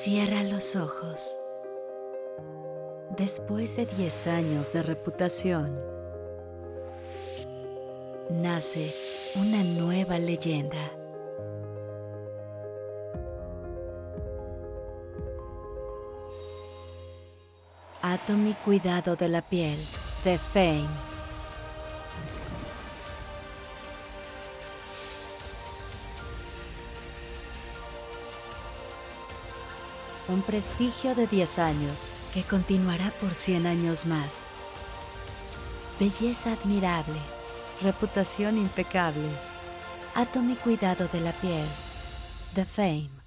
Cierra los ojos. Después de 10 años de reputación, nace una nueva leyenda. Atomy Cuidado de la Piel, The Fame. Un prestigio de 10 años que continuará por 100 años más. Belleza admirable, reputación impecable. Atomy Cuidado de la Piel, The Fame.